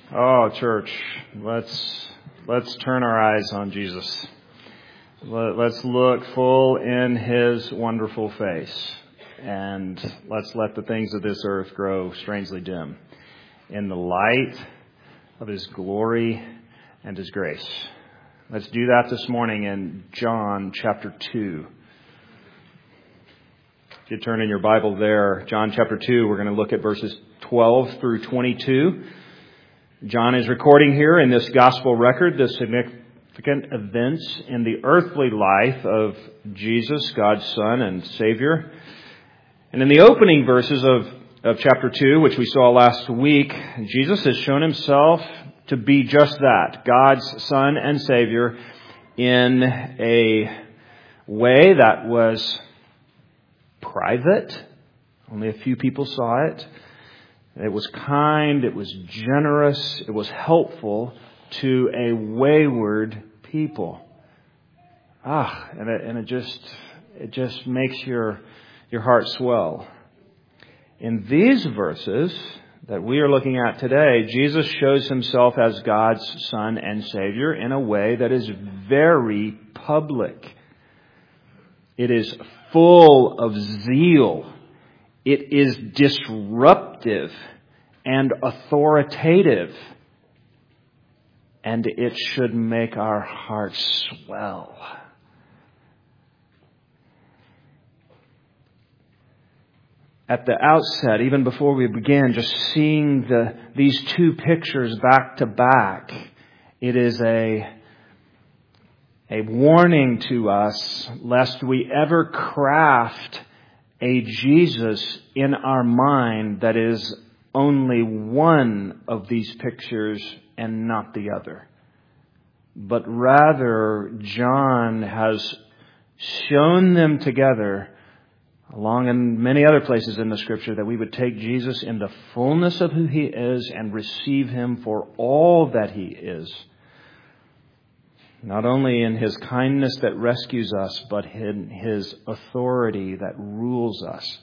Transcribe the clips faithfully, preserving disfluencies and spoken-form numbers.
Oh, church, let's let's turn our eyes on Jesus. Let, let's look full in His wonderful face, and let's let the things of this earth grow strangely dim in the light of His glory and His grace. Let's do that this morning in John chapter two. If you turn in your Bible there, John chapter two, we're going to look at verses twelve through twenty-two. John is recording here in this gospel record the significant events in the earthly life of Jesus, God's Son and Savior. And in the opening verses of, of chapter two, which we saw last week, Jesus has shown Himself to be just that, God's Son and Savior, in a way that was private. Only a few people saw it. It was kind, it was generous, it was helpful to a wayward people. Ah, and it, and it just it just makes your your heart swell. In these verses that we are looking at today, Jesus shows Himself as God's Son and Savior in a way that is very public. It is full of zeal. It is disruptive and authoritative. And it should make our hearts swell. At the outset, even before we begin, just seeing the these two pictures back to back, it is a a warning to us lest we ever craft a Jesus in our mind that is only one of these pictures and not the other. But rather, John has shown them together, along in many other places in the Scripture, that we would take Jesus in the fullness of who He is and receive Him for all that He is. Not only in His kindness that rescues us, but in His authority that rules us.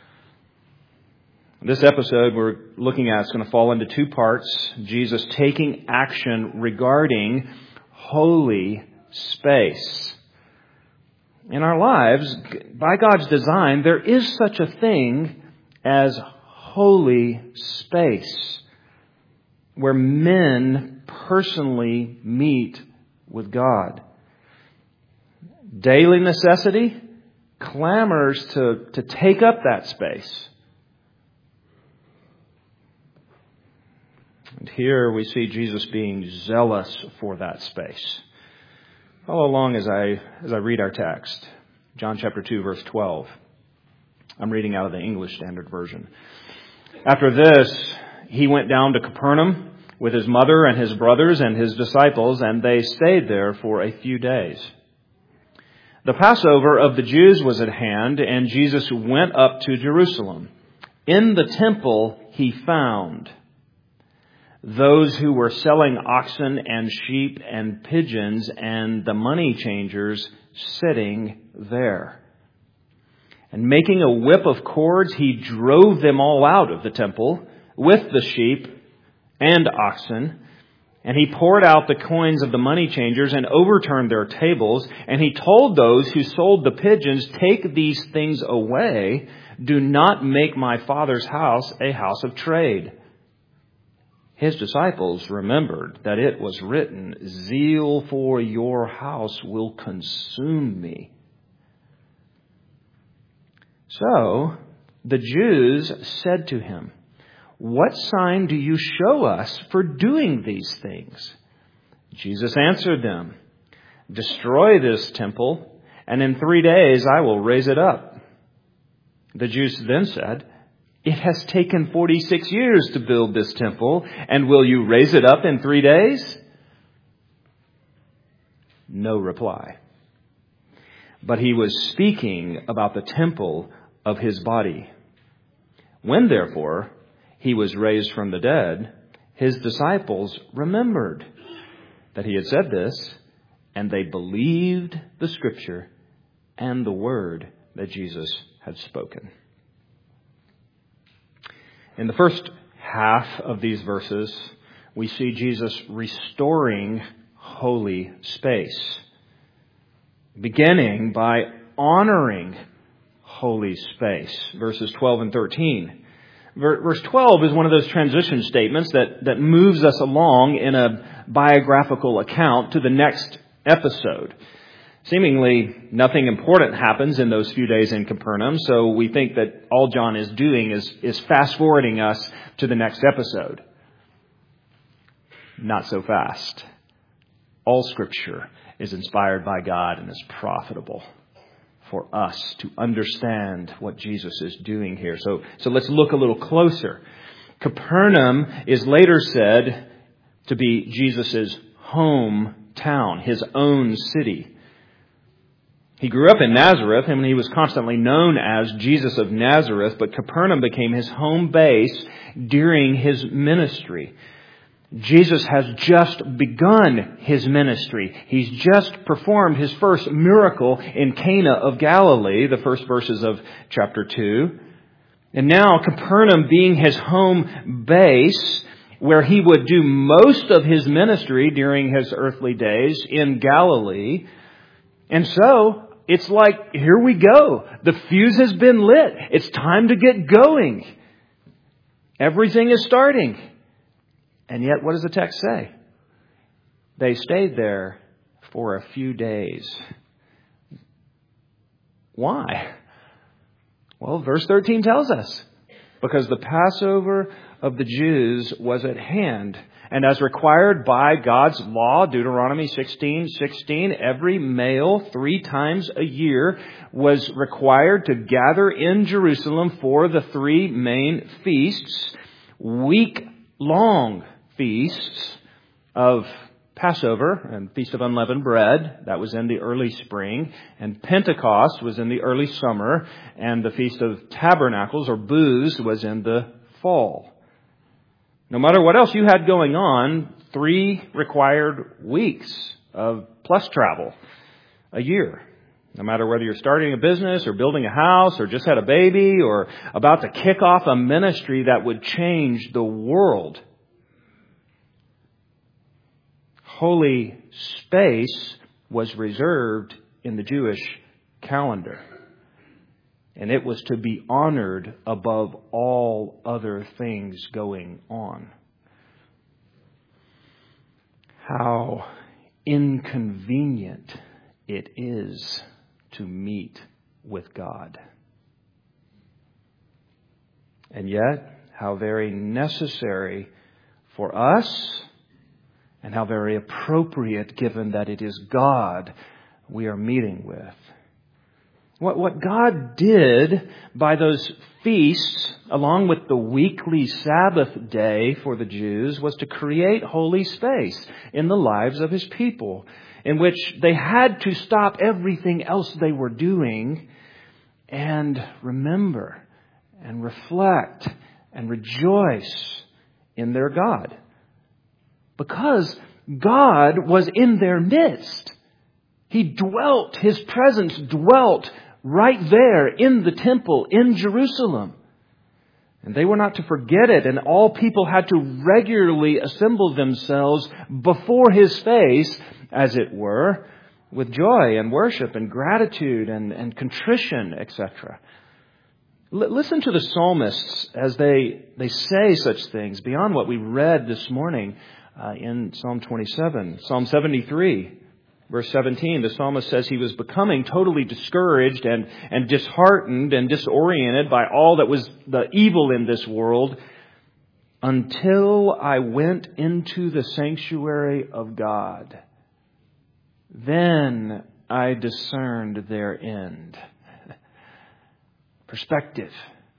This episode we're looking at is going to fall into two parts. Jesus taking action regarding holy space. In our lives, by God's design, there is such a thing as holy space, where men personally meet with God. Daily necessity clamors to, to take up that space. And here we see Jesus being zealous for that space. Follow along as I as I read our text. John chapter two, verse twelve. I'm reading out of the English Standard Version. After this, He went down to Capernaum with His mother and His brothers and His disciples, and they stayed there for a few days. The Passover of the Jews was at hand, and Jesus went up to Jerusalem. In the temple He found those who were selling oxen and sheep and pigeons and the money changers sitting there. And making a whip of cords, He drove them all out of the temple with the sheep and oxen, and He poured out the coins of the money changers and overturned their tables. And He told those who sold the pigeons, "Take these things away. Do not make my Father's house a house of trade." His disciples remembered that it was written, "Zeal for your house will consume me." So the Jews said to Him, "What sign do you show us for doing these things?" Jesus answered them, "Destroy this temple, and in three days I will raise it up." The Jews then said, "It has taken forty-six years to build this temple, and will you raise it up in three days?" No reply. But He was speaking about the temple of His body. When therefore He was raised from the dead, His disciples remembered that He had said this, and they believed the Scripture and the word that Jesus had spoken. In the first half of these verses, we see Jesus restoring holy space, beginning by honoring holy space, verses twelve and thirteen. Verse twelve is one of those transition statements that, that moves us along in a biographical account to the next episode. Seemingly, nothing important happens in those few days in Capernaum, so we think that all John is doing is, is fast-forwarding us to the next episode. Not so fast. All Scripture is inspired by God and is profitable for us to understand what Jesus is doing here. So, so let's look a little closer. Capernaum is later said to be Jesus' hometown, his own city. He grew up in Nazareth, and he was constantly known as Jesus of Nazareth, but Capernaum became his home base during his ministry. Jesus has just begun his ministry. He's just performed his first miracle in Cana of Galilee, the first verses of chapter two. And now Capernaum being his home base, where he would do most of his ministry during his earthly days in Galilee. And so, it's like, here we go. The fuse has been lit. It's time to get going. Everything is starting. And yet, what does the text say? They stayed there for a few days. Why? Well, verse thirteen tells us. Because the Passover of the Jews was at hand. And as required by God's law, Deuteronomy sixteen sixteen, every male three times a year was required to gather in Jerusalem for the three main feasts, week-long feasts of Passover and Feast of Unleavened Bread. That was in the early spring. And Pentecost was in the early summer. And the Feast of Tabernacles, or Booths, was in the fall. No matter what else you had going on, three required weeks of plus travel a year. No matter whether you're starting a business or building a house or just had a baby or about to kick off a ministry that would change the world. Holy space was reserved in the Jewish calendar. And it was to be honored above all other things going on. How inconvenient it is to meet with God. And yet, how very necessary for us and how very appropriate given that it is God we are meeting with. What, what God did by those feasts, along with the weekly Sabbath day for the Jews, was to create holy space in the lives of His people, in which they had to stop everything else they were doing and remember and reflect and rejoice in their God. Because God was in their midst. He dwelt, His presence dwelt right there in the temple in Jerusalem. And they were not to forget it, and all people had to regularly assemble themselves before His face, as it were, with joy and worship and gratitude and, and contrition, et cetera. L- listen to the psalmists as they, they say such things beyond what we read this morning uh, in Psalm twenty-seven. Psalm seventy-three. Verse seventeen, the psalmist says he was becoming totally discouraged and, and disheartened and disoriented by all that was the evil in this world until I went into the sanctuary of God. Then I discerned their end. Perspective.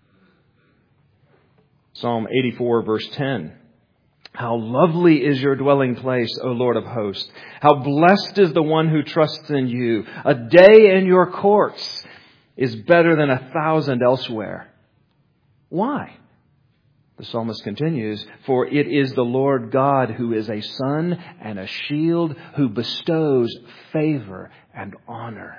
Psalm eighty-four, verse ten. How lovely is your dwelling place, O Lord of hosts. How blessed is the one who trusts in you. A day in your courts is better than a thousand elsewhere. Why? The psalmist continues, for it is the Lord God who is a sun and a shield, who bestows favor and honor.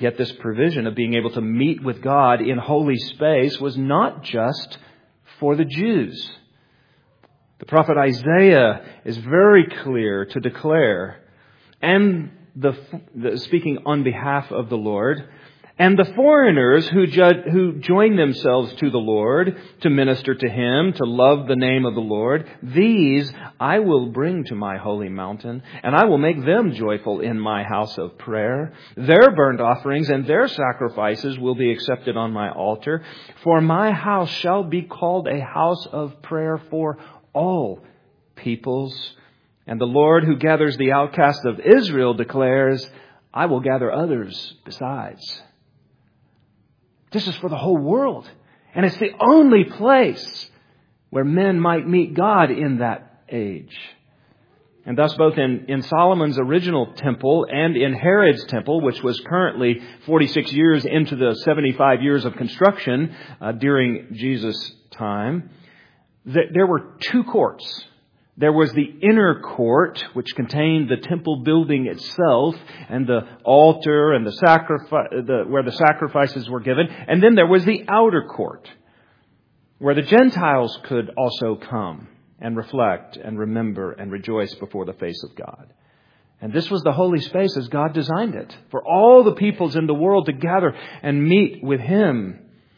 Yet this provision of being able to meet with God in holy space was not just for the Jews. The prophet Isaiah is very clear to declare, and the, the speaking on behalf of the Lord, and the foreigners who, judge, who join themselves to the Lord to minister to Him, to love the name of the Lord, these I will bring to my holy mountain, and I will make them joyful in my house of prayer. Their burnt offerings and their sacrifices will be accepted on my altar, for my house shall be called a house of prayer for all peoples. And the Lord who gathers the outcasts of Israel declares, I will gather others besides. This is for the whole world. And it's the only place where men might meet God in that age. And thus both in, in Solomon's original temple and in Herod's temple, which was currently forty-six years into the seventy-five years of construction uh, during Jesus' time, th- there were two courts. There was the inner court, which contained the temple building itself and the altar and the sacrifice, the, where the sacrifices were given. And then there was the outer court, where the Gentiles could also come and reflect and remember and rejoice before the face of God. And this was the holy space as God designed it, for all the peoples in the world to gather and meet with Him.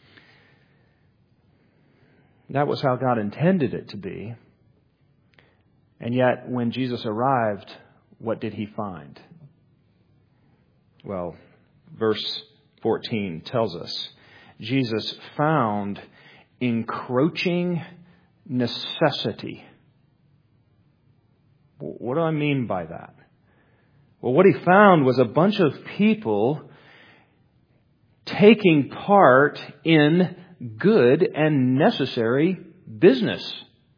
That was how God intended it to be. And yet, when Jesus arrived, what did He find? Well, verse fourteen tells us, Jesus found encroaching necessity. What do I mean by that? Well, what He found was a bunch of people taking part in good and necessary business.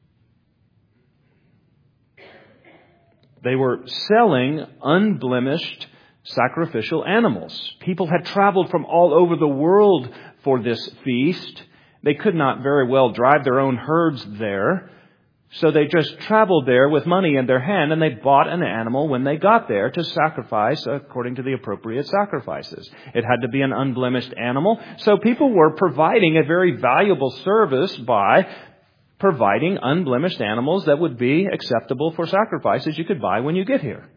They were selling unblemished sacrificial animals. People had traveled from all over the world for this feast. They could not very well drive their own herds there. So they just traveled there with money in their hand, and they bought an animal when they got there to sacrifice according to the appropriate sacrifices. It had to be an unblemished animal. So people were providing a very valuable service by providing unblemished animals that would be acceptable for sacrifices you could buy when you get here.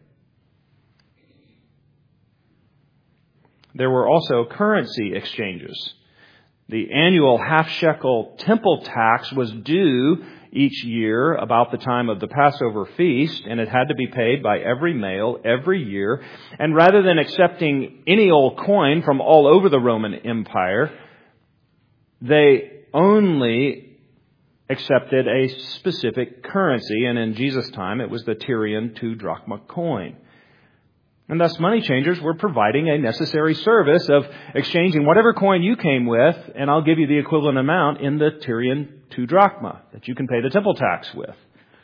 There were also currency exchanges. The annual half-shekel temple tax was due each year about the time of the Passover feast, and it had to be paid by every male every year. And rather than accepting any old coin from all over the Roman Empire, they only accepted a specific currency, and in Jesus' time it was the Tyrian two drachma coin. And thus money changers were providing a necessary service of exchanging whatever coin you came with, and I'll give you the equivalent amount in the Tyrian two drachma that you can pay the temple tax with.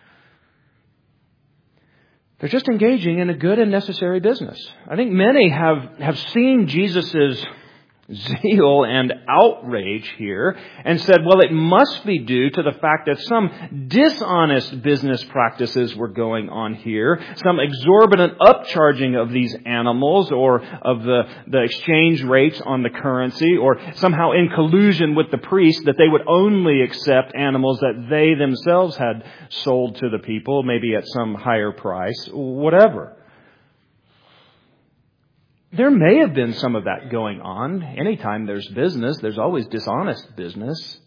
They're just engaging in a good and necessary business. I think many have, have seen Jesus' zeal and outrage here and said, well, it must be due to the fact that some dishonest business practices were going on here, some exorbitant upcharging of these animals or of the, the exchange rates on the currency, or somehow in collusion with the priests that they would only accept animals that they themselves had sold to the people, maybe at some higher price, whatever. There may have been some of that going on. Anytime there's business, there's always dishonest business.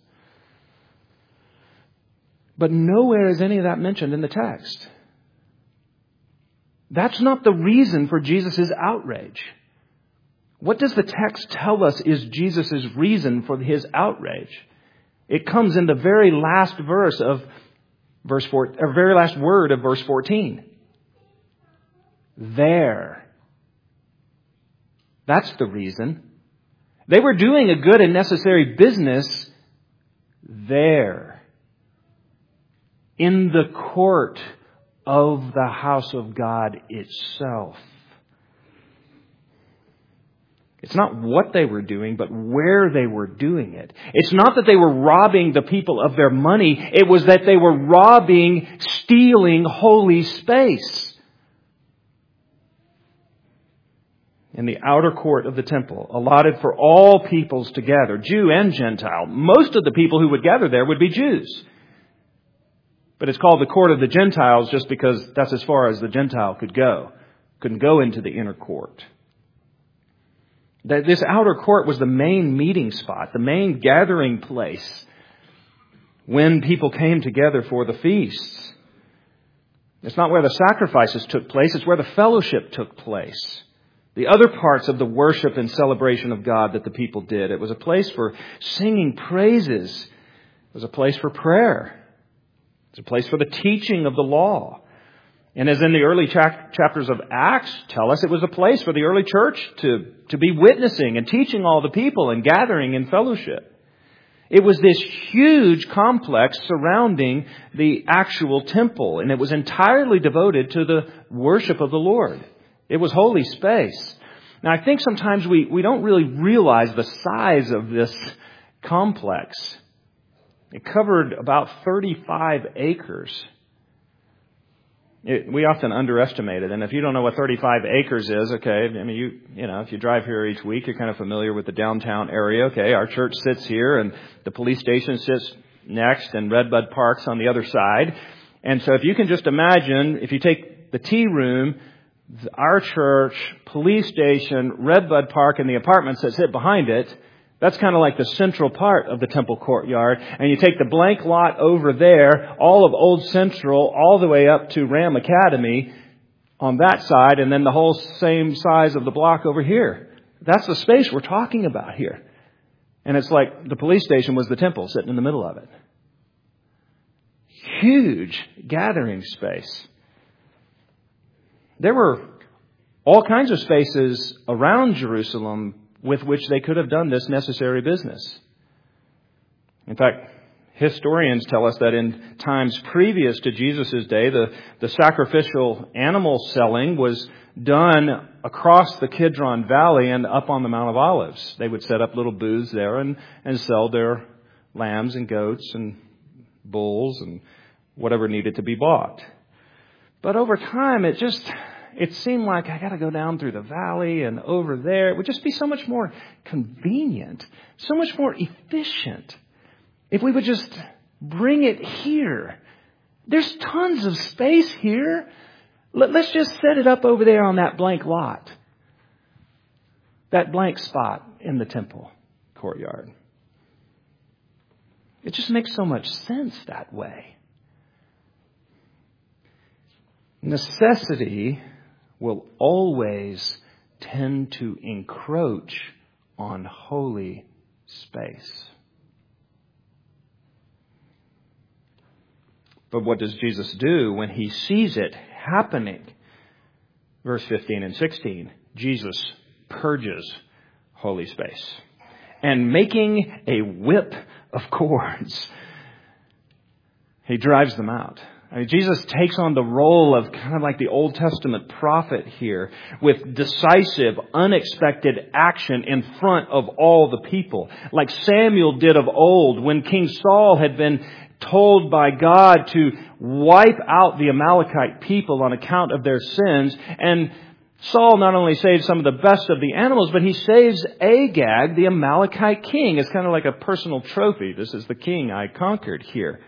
But nowhere is any of that mentioned in the text. That's not the reason for Jesus' outrage. What does the text tell us is Jesus' reason for His outrage? It comes in the very last verse of verse four, or very last word of verse fourteen. There. That's the reason. They were doing a good and necessary business there, in the court of the house of God itself. It's not what they were doing, but where they were doing it. It's not that they were robbing the people of their money. It was that they were robbing, stealing holy space. in the outer court of the temple, allotted for all peoples to gather, Jew and Gentile. Most of the people who would gather there would be Jews. But it's called the court of the Gentiles just because that's as far as the Gentile could go. Couldn't go into the inner court. This outer court was the main meeting spot, the main gathering place when people came together for the feasts. It's not where the sacrifices took place, it's where the fellowship took place. The other parts of the worship and celebration of God that the people did. It was a place for singing praises. It was a place for prayer. It was a place for the teaching of the law. And as in the early chapters of Acts tell us, it was a place for the early church to, to be witnessing and teaching all the people and gathering in fellowship. It was this huge complex surrounding the actual temple, and it was entirely devoted to the worship of the Lord. It was holy space. Now, I think sometimes we, we don't really realize the size of this complex. It covered about thirty-five acres. It, we often underestimate it. And if you don't know what thirty-five acres is, okay, I mean, you you know, if you drive here each week, you're kind of familiar with the downtown area. Okay, our church sits here and the police station sits next and Redbud Park's on the other side. And so if you can just imagine, if you take the tea room, our church, police station, Redbud Park, and the apartments that sit behind it, that's kind of like the central part of the temple courtyard. And you take the blank lot over there, all of Old Central, all the way up to Ram Academy on that side, and then the whole same size of the block over here. That's the space we're talking about here. And it's like the police station was the temple sitting in the middle of it. Huge gathering space. There were all kinds of spaces around Jerusalem with which they could have done this necessary business. In fact, historians tell us that in times previous to Jesus' day, the, the sacrificial animal selling was done across the Kidron Valley and up on the Mount of Olives. They would set up little booths there and, and sell their lambs and goats and bulls and whatever needed to be bought. But over time, it just... It seemed like I got to go down through the valley and over there. It would just be so much more convenient, so much more efficient if we would just bring it here. There's tons of space here. Let's just set it up over there on that blank lot, that blank spot in the temple courtyard. It just makes so much sense that way. Necessity will always tend to encroach on holy space. But what does Jesus do when he sees it happening? Verse fifteen and sixteen, Jesus purges holy space. And making a whip of cords, he drives them out. I mean, Jesus takes on the role of kind of like the Old Testament prophet here with decisive, unexpected action in front of all the people. Like Samuel did of old when King Saul had been told by God to wipe out the Amalekite people on account of their sins. And Saul not only saves some of the best of the animals, but he saves Agag, the Amalekite king. It's kind of like a personal trophy. This is the king I conquered here.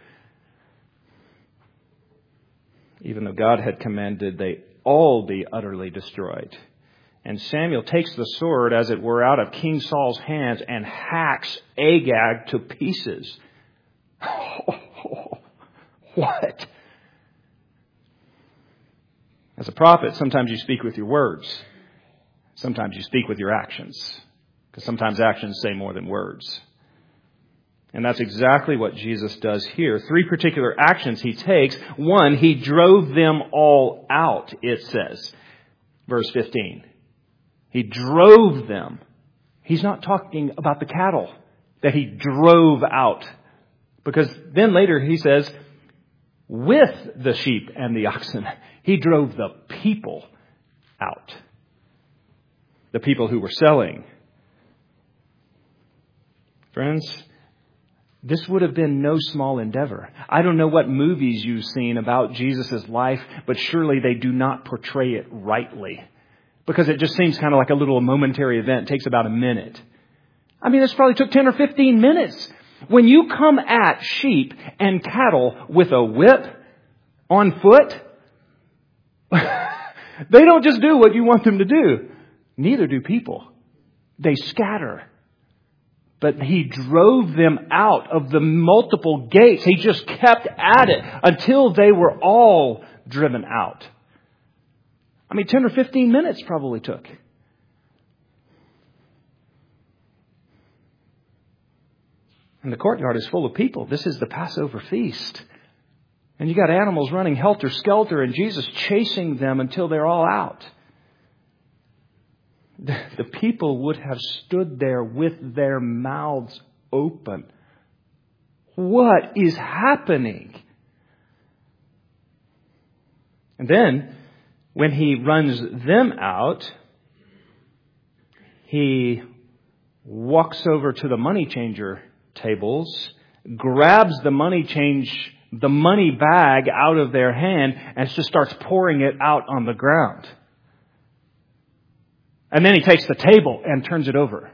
Even though God had commanded they all be utterly destroyed. And Samuel takes the sword, as it were, out of King Saul's hands and hacks Agag to pieces. Oh, what? As a prophet, sometimes you speak with your words. Sometimes you speak with your actions. Because sometimes actions say more than words. And that's exactly what Jesus does here. Three particular actions he takes. One, he drove them all out, it says. Verse fifteen. He drove them. He's not talking about the cattle that he drove out. Because then later he says, with the sheep and the oxen, he drove the people out. The people who were selling. Friends, this would have been no small endeavor. I don't know what movies you've seen about Jesus' life, but surely they do not portray it rightly. because it just seems kind of like a little momentary event. It takes about a minute. I mean, this probably took ten or fifteen minutes. When you come at sheep and cattle with a whip on foot, they don't just do what you want them to do. Neither do people. They scatter. But he drove them out of the multiple gates. He just kept at it until they were all driven out. I mean, ten or fifteen minutes probably took. And the courtyard is full of people. This is the Passover feast. And you got animals running helter-skelter and Jesus chasing them until they're all out. The people would have stood there with their mouths open. What is happening? And then, when he runs them out, he walks over to the money changer tables, grabs the money change, the money bag out of their hand, and just starts pouring it out on the ground. And then he takes the table and turns it over.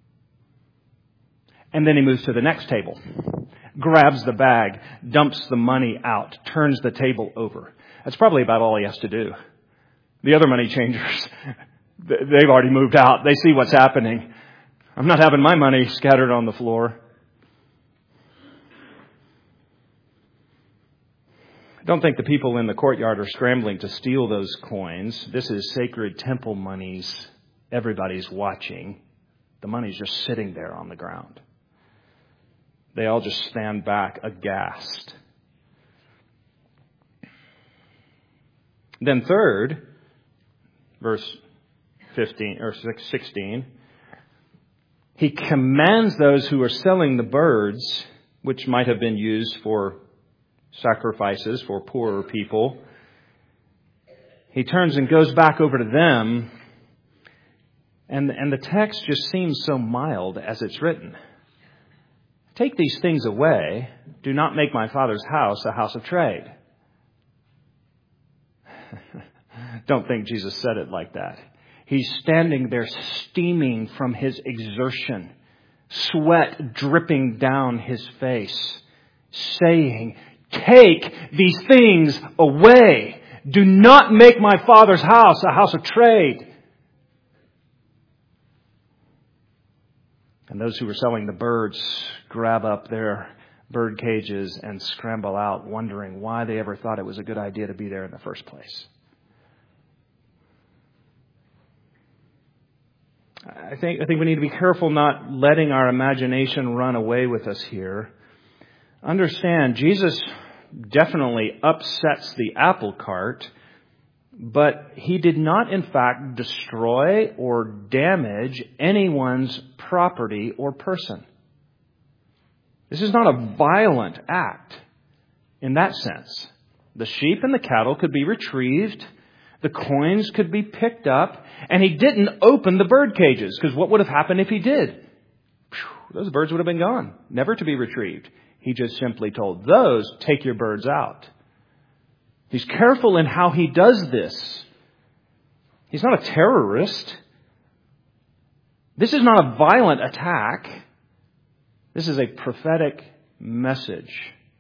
And then he moves to the next table, grabs the bag, dumps the money out, turns the table over. That's probably about all he has to do. The other money changers, they've already moved out. They see what's happening. I'm not having my money scattered on the floor. I don't think the people in the courtyard are scrambling to steal those coins. This is sacred temple monies. Everybody's watching. The money's just sitting there on the ground. They all just stand back aghast. Then third, verse fifteen or sixteen, he commands those who are selling the birds, which might have been used for sacrifices for poorer people. He turns and goes back over to them. And, and the text just seems so mild as it's written. Take these things away. Do not make my Father's house a house of trade. Don't think Jesus said it like that. He's standing there steaming from his exertion, sweat dripping down his face, saying, take these things away. Do not make my Father's house a house of trade. And those who were selling the birds grab up their bird cages and scramble out, wondering why they ever thought it was a good idea to be there in the first place. I think, I think we need to be careful not letting our imagination run away with us here. Understand, Jesus definitely upsets the apple cart, but he did not, in fact, destroy or damage anyone's property or person. This is not a violent act in that sense. The sheep and the cattle could be retrieved. The coins could be picked up. And he didn't open the bird cages, because what would have happened if he did? Whew, those birds would have been gone, never to be retrieved. He just simply told those, take your birds out. He's careful in how he does this. He's not a terrorist. This is not a violent attack. This is a prophetic message.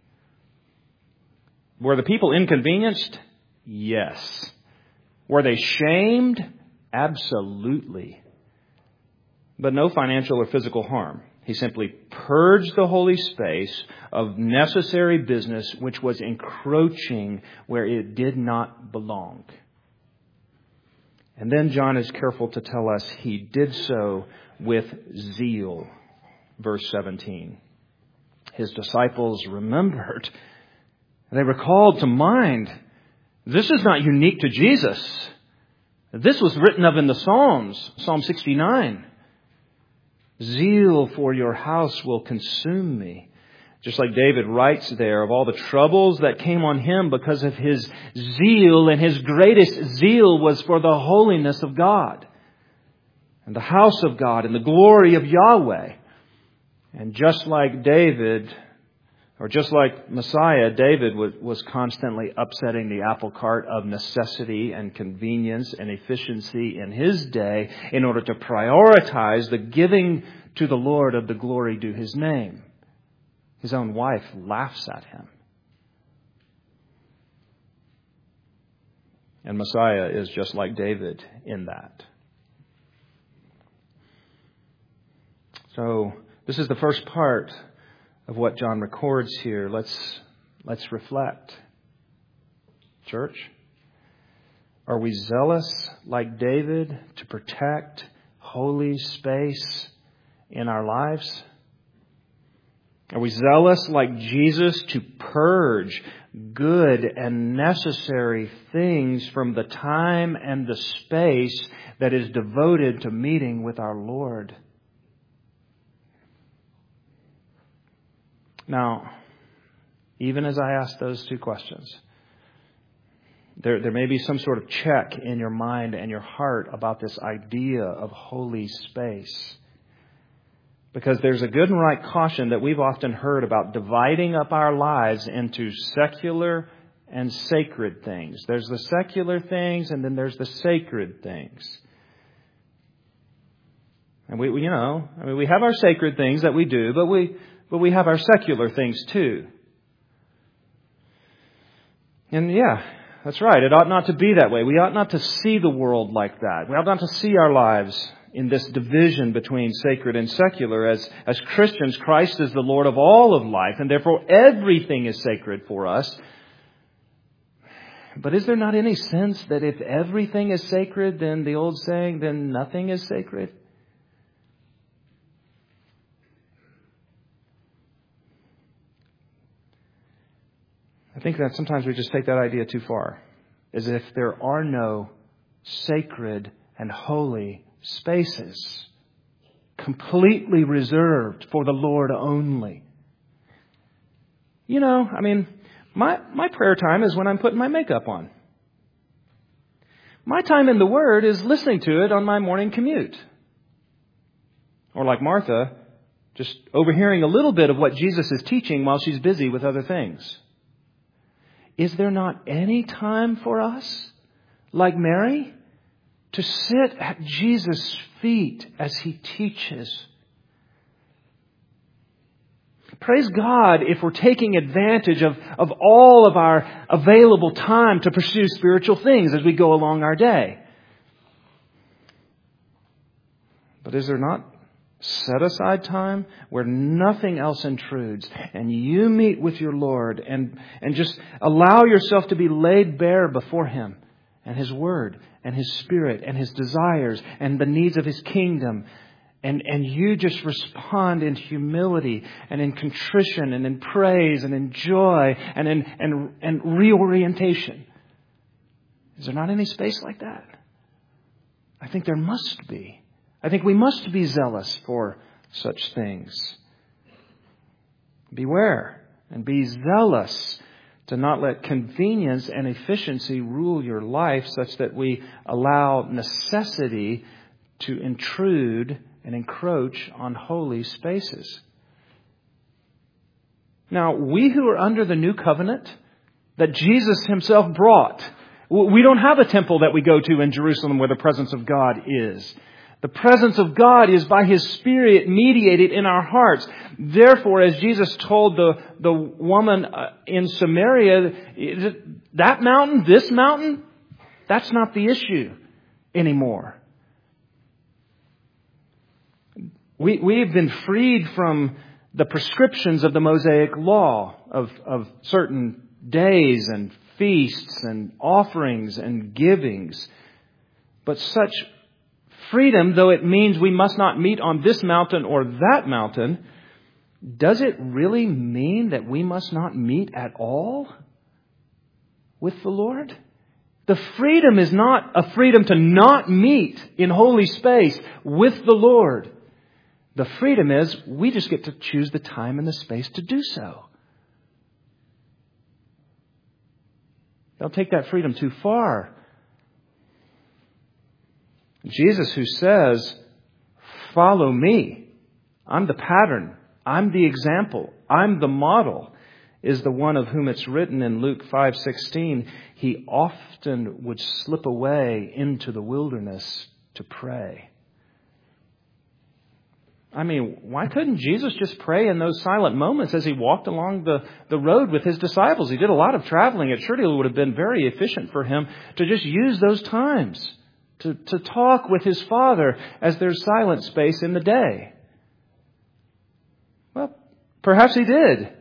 Were the people inconvenienced? Yes. Were they shamed? Absolutely. But no financial or physical harm. He simply purged the holy space of necessary business which was encroaching where it did not belong. And then John is careful to tell us he did so with zeal. Verse seventeen. His disciples remembered. They recalled to mind, this is not unique to Jesus. This was written of in the Psalms, Psalm sixty-nine. Zeal for your house will consume me. Just like David writes there of all the troubles that came on him because of his zeal, and his greatest zeal was for the holiness of God and the house of God and the glory of Yahweh. And just like David, Or just like Messiah, David was, was constantly upsetting the apple cart of necessity and convenience and efficiency in his day in order to prioritize the giving to the Lord of the glory due his name. His own wife laughs at him. And Messiah is just like David in that. So this is the first part of what John records here. Let's let's reflect. Church, are we zealous like David to protect holy space in our lives? Are we zealous like Jesus to purge good and necessary things from the time and the space that is devoted to meeting with our Lord? Now, even as I ask those two questions, there, there may be some sort of check in your mind and your heart about this idea of holy space. Because there's a good and right caution that we've often heard about dividing up our lives into secular and sacred things. There's the secular things and then there's the sacred things. And we, we you know, I mean, we have our sacred things that we do, but we, but we have our secular things too. And yeah, that's right. It ought not to be that way. We ought not to see the world like that. We ought not to see our lives in this division between sacred and secular. As, as Christians, Christ is the Lord of all of life, and therefore everything is sacred for us. But is there not any sense that if everything is sacred, then the old saying, then nothing is sacred? I think that sometimes we just take that idea too far. As if there are no sacred and holy spaces completely reserved for the Lord only. You know, I mean, my, my prayer time is when I'm putting my makeup on. My time in the Word is listening to it on my morning commute. Or like Martha, just overhearing a little bit of what Jesus is teaching while she's busy with other things. Is there not any time for us, like Mary, to sit at Jesus' feet as He teaches? Praise God if we're taking advantage of, of all of our available time to pursue spiritual things as we go along our day. But is there not set aside time where nothing else intrudes and you meet with your Lord and, and just allow yourself to be laid bare before Him and His Word and His Spirit and His desires and the needs of His kingdom? And, and you just respond in humility and in contrition and in praise and in joy and in and, and reorientation. Is there not any space like that? I think there must be. I think we must be zealous for such things. Beware and be zealous to not let convenience and efficiency rule your life such that we allow necessity to intrude and encroach on holy spaces. Now, we who are under the new covenant that Jesus Himself brought, we don't have a temple that we go to in Jerusalem where the presence of God is. The presence of God is by His Spirit mediated in our hearts. Therefore, as Jesus told the, the woman in Samaria, that mountain, this mountain, that's not the issue anymore. We, we've been freed from the prescriptions of the Mosaic law of, of certain days and feasts and offerings and givings. But such freedom, though it means we must not meet on this mountain or that mountain, does it really mean that we must not meet at all with the Lord? The freedom is not a freedom to not meet in holy space with the Lord. The freedom is we just get to choose the time and the space to do so. Don't take that freedom too far. Jesus, who says, "Follow me. I'm the pattern. I'm the example. I'm the model." is the one of whom it's written in Luke five sixteen, he often would slip away into the wilderness to pray. I mean, why couldn't Jesus just pray in those silent moments as he walked along the, the road with his disciples? He did a lot of traveling. It surely would have been very efficient for him to just use those times to, to talk with his Father as there's silent space in the day. Well, perhaps he did.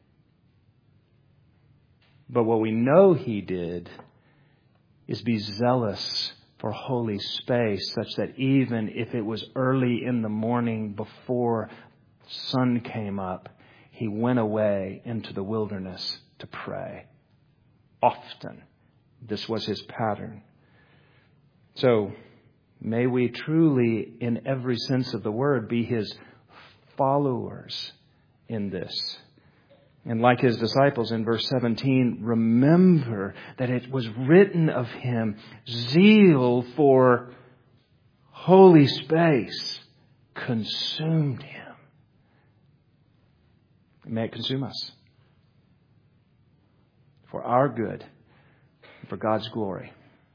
But what we know he did is be zealous for holy space, such that even if it was early in the morning before sun came up, he went away into the wilderness to pray. Often. This was his pattern. So, may we truly, in every sense of the word, be his followers in this. And like his disciples in verse seventeen, remember that it was written of him, zeal for holy space consumed him. May it consume us for our good and for God's glory.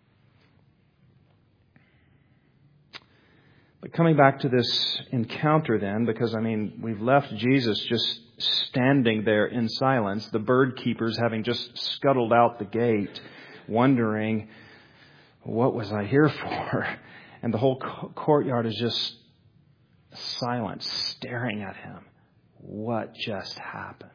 But coming back to this encounter then, because, I mean, we've left Jesus just standing there in silence, the bird keepers having just scuttled out the gate, wondering, what was I here for? And the whole courtyard is just silent, staring at him. What just happened?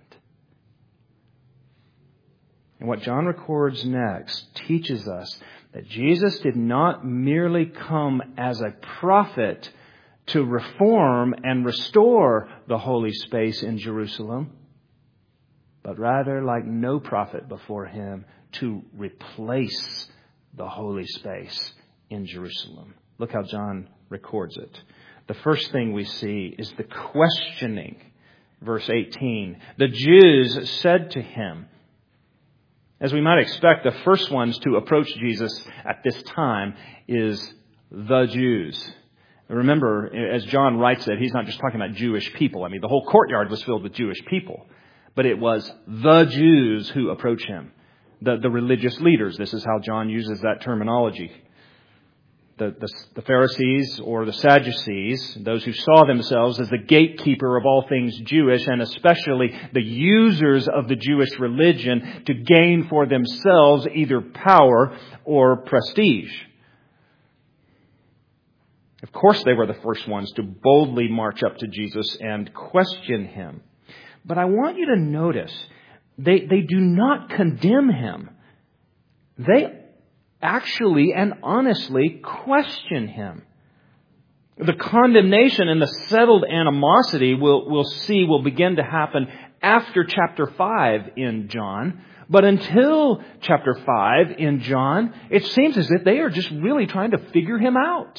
And what John records next teaches us that Jesus did not merely come as a prophet to reform and restore the holy space in Jerusalem, but rather, like no prophet before him, to replace the holy space in Jerusalem. Look how John records it. The first thing we see is the questioning. Verse eighteen, the Jews said to him, as we might expect, the first ones to approach Jesus at this time is the Jews. Remember, as John writes it, he's not just talking about Jewish people. I mean, the whole courtyard was filled with Jewish people. But it was the Jews who approach him. The, the religious leaders. This is how John uses that terminology. The, the, the Pharisees or the Sadducees, those who saw themselves as the gatekeeper of all things Jewish, and especially the users of the Jewish religion to gain for themselves either power or prestige. Of course, they were the first ones to boldly march up to Jesus and question him. But I want you to notice, they, they do not condemn him. They actually and honestly question him. The condemnation and the settled animosity we'll, we'll see will begin to happen after chapter five in John. But until chapter five in John, it seems as if they are just really trying to figure him out.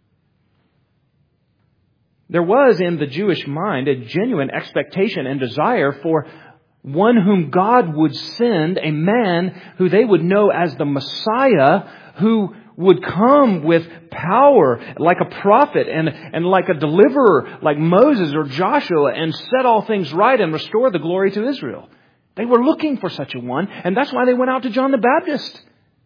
There was in the Jewish mind a genuine expectation and desire for one whom God would send, a man who they would know as the Messiah, who would come with power like a prophet and, and like a deliverer like Moses or Joshua and set all things right and restore the glory to Israel. They were looking for such a one, and that's why they went out to John the Baptist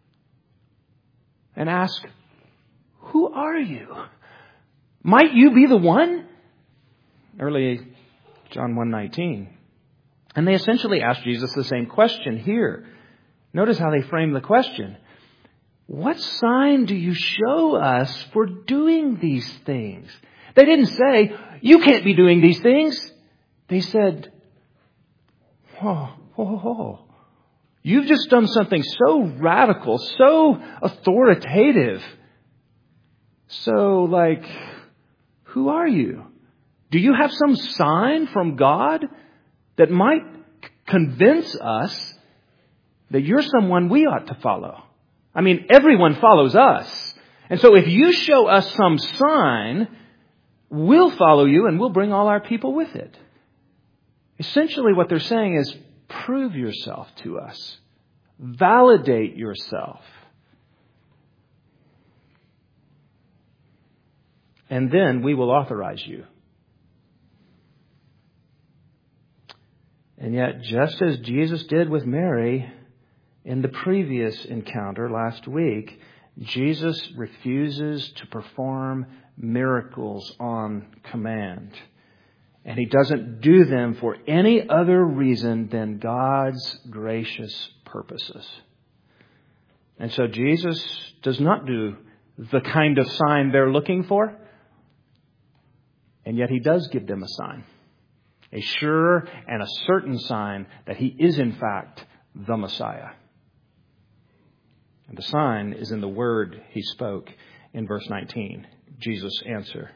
and asked, "Who are you? Might you be the one?" Early John one nineteen. And they essentially asked Jesus the same question here. Notice how they frame the question. What sign do you show us for doing these things? They didn't say, you can't be doing these things. They said, oh, oh, oh. You've just done something so radical, so authoritative. So, like, who are you? Do you have some sign from God that might convince us that you're someone we ought to follow? I mean, everyone follows us. And so if you show us some sign, we'll follow you and we'll bring all our people with it. Essentially what they're saying is, prove yourself to us. Validate yourself. And then we will authorize you. And yet, just as Jesus did with Mary in the previous encounter last week, Jesus refuses to perform miracles on command. And He doesn't do them for any other reason than God's gracious purposes. And so Jesus does not do the kind of sign they're looking for. And yet He does give them a sign. A sure and a certain sign that He is in fact the Messiah. And the sign is in the word He spoke in verse nineteen. Jesus' answer.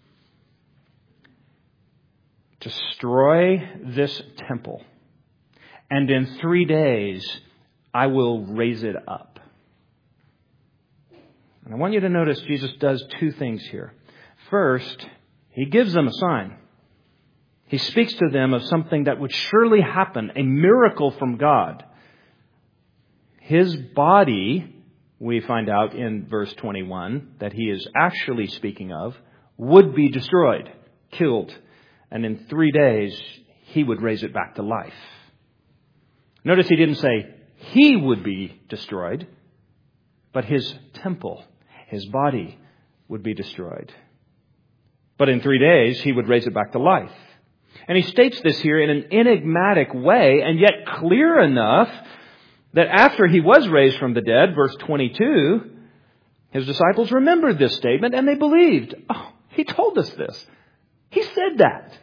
Destroy this temple, and in three days I will raise it up. And I want you to notice Jesus does two things here. First, He gives them a sign. He speaks to them of something that would surely happen, a miracle from God. His body, we find out in verse twenty-one, that He is actually speaking of, would be destroyed, killed, and in three days He would raise it back to life. Notice He didn't say He would be destroyed, but His temple, His body, would be destroyed. But in three days He would raise it back to life. And He states this here in an enigmatic way, and yet clear enough that after He was raised from the dead, verse twenty-two, His disciples remembered this statement and they believed. Oh, He told us this. He said that.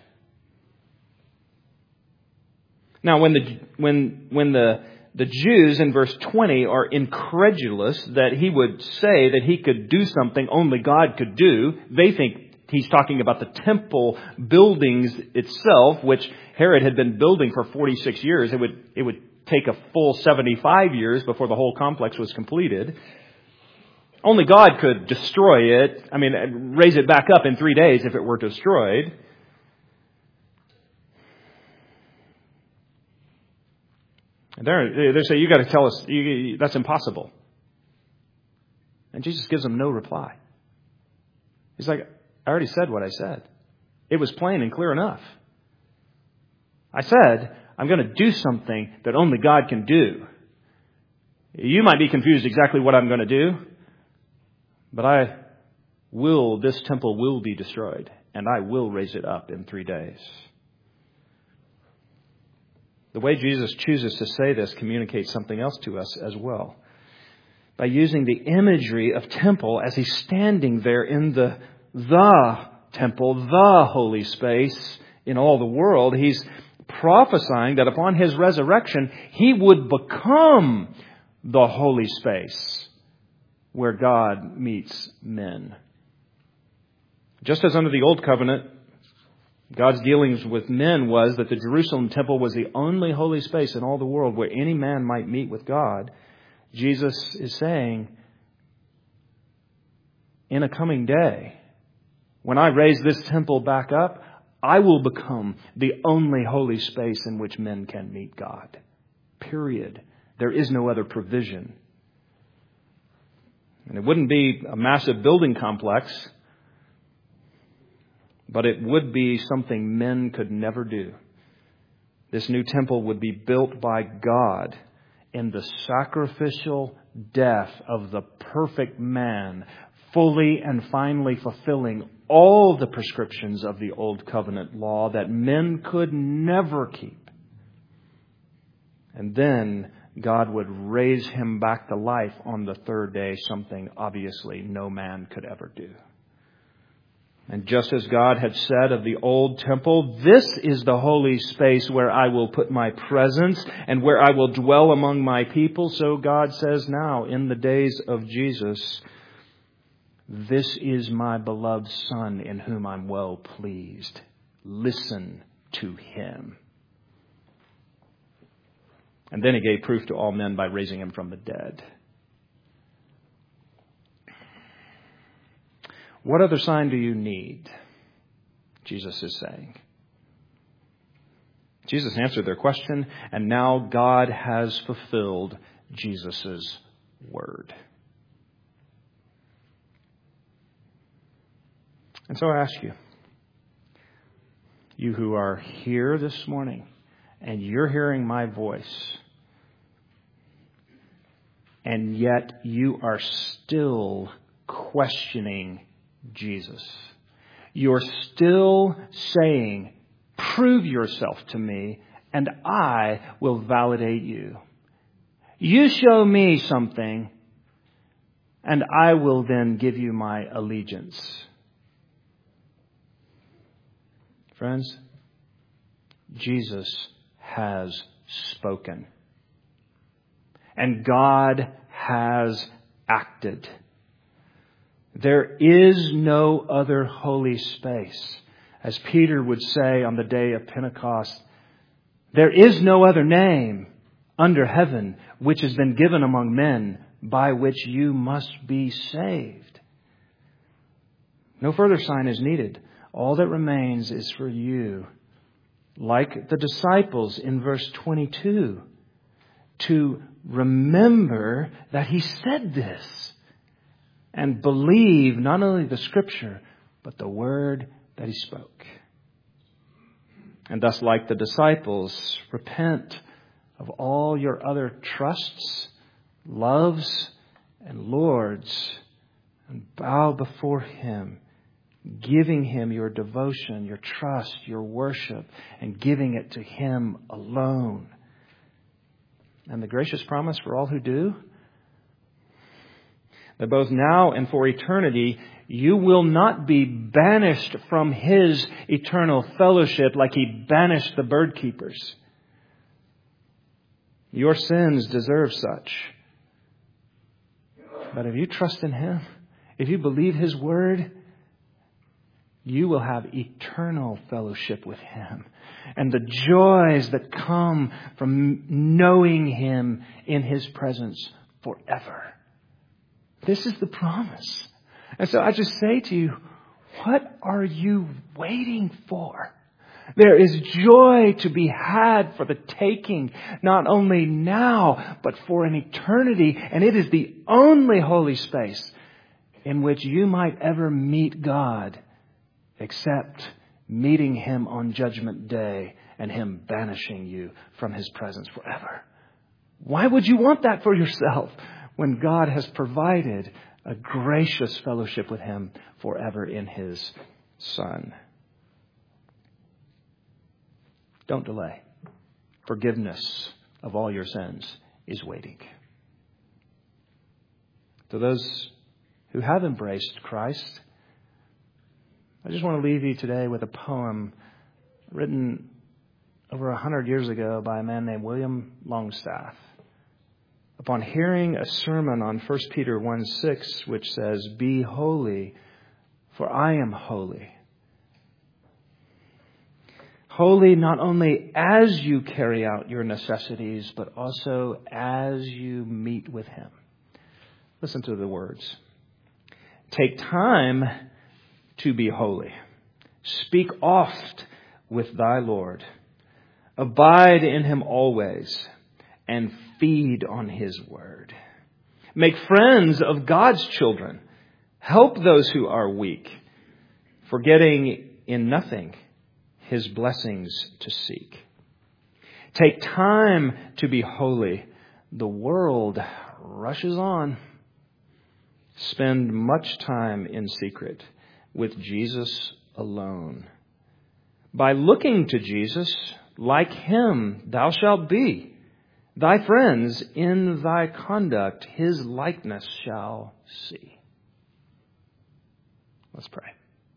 Now, when the when when the the Jews in verse twenty are incredulous that He would say that He could do something only God could do, they think He's talking about the temple buildings itself, which Herod had been building for forty-six years. It would it would take a full seventy-five years before the whole complex was completed. Only God could destroy it. I mean, raise it back up in three days if it were destroyed. And they they say, you got to tell us, you, that's impossible. And Jesus gives them no reply. He's like, I already said what I said. It was plain and clear enough. I said, I'm going to do something that only God can do. You might be confused exactly what I'm going to do, but I will, this temple will be destroyed, and I will raise it up in three days. The way Jesus chooses to say this communicates something else to us as well. By using the imagery of temple as He's standing there in the the temple, the holy space in all the world, He's prophesying that upon His resurrection, He would become the holy space where God meets men. Just as under the Old Covenant, God's dealings with men was that the Jerusalem temple was the only holy space in all the world where any man might meet with God, Jesus is saying, in a coming day, when I raise this temple back up, I will become the only holy space in which men can meet God. Period. There is no other provision. And it wouldn't be a massive building complex, but it would be something men could never do. This new temple would be built by God in the sacrificial death of the perfect man, fully and finally fulfilling all the prescriptions of the Old Covenant law that men could never keep. And then God would raise Him back to life on the third day, something obviously no man could ever do. And just as God had said of the old temple, this is the holy space where I will put my presence and where I will dwell among my people. So God says now, in the days of Jesus, this is my beloved Son in whom I'm well pleased. Listen to Him. And then He gave proof to all men by raising Him from the dead. What other sign do you need? Jesus is saying. Jesus answered their question, and now God has fulfilled Jesus' word. And so I ask you, you who are here this morning and you're hearing my voice, and yet you are still questioning Jesus. You're still saying, prove yourself to me, and I will validate you. You show me something, and I will then give you my allegiance. Friends, Jesus has spoken. And God has acted. There is no other holy space. As Peter would say on the day of Pentecost, there is no other name under heaven which has been given among men by which you must be saved. No further sign is needed. All that remains is for you, like the disciples in verse twenty-two, to remember that He said this and believe not only the Scripture, but the word that He spoke. And thus, like the disciples, repent of all your other trusts, loves, and lords, and bow before Him, giving Him your devotion, your trust, your worship, and giving it to Him alone. And the gracious promise for all who do, that both now and for eternity, you will not be banished from His eternal fellowship like He banished the bird keepers. Your sins deserve such. But if you trust in Him, if you believe His word, you will have eternal fellowship with Him. And the joys that come from knowing Him in His presence forever. This is the promise. And so I just say to you, what are you waiting for? There is joy to be had for the taking, not only now, but for an eternity. And it is the only holy space in which you might ever meet God, except meeting Him on Judgment Day and Him banishing you from His presence forever. Why would you want that for yourself when God has provided a gracious fellowship with Him forever in His Son? Don't delay. Forgiveness of all your sins is waiting. To those who have embraced Christ, I just want to leave you today with a poem written over a hundred years ago by a man named William Longstaff. Upon hearing a sermon on First Peter one six, which says, "Be holy, for I am holy." Holy not only as you carry out your necessities, but also as you meet with Him. Listen to the words. Take time to be holy. Speak oft with thy Lord. Abide in Him always and feed on His word. Make friends of God's children. Help those who are weak, forgetting in nothing His blessings to seek. Take time to be holy. The world rushes on. Spend much time in secret with Jesus alone. By looking to Jesus, like Him thou shalt be. Thy friends in thy conduct His likeness shall see. Let's pray.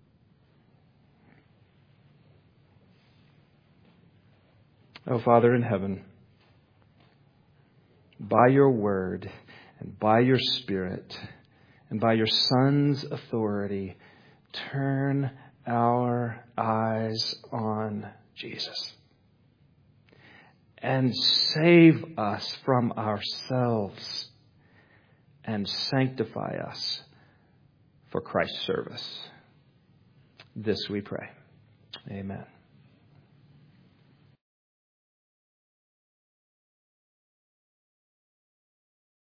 Oh, Father in heaven, by your word and by your Spirit and by your Son's authority, turn our eyes on Jesus and save us from ourselves and sanctify us for Christ's service. This we pray. Amen.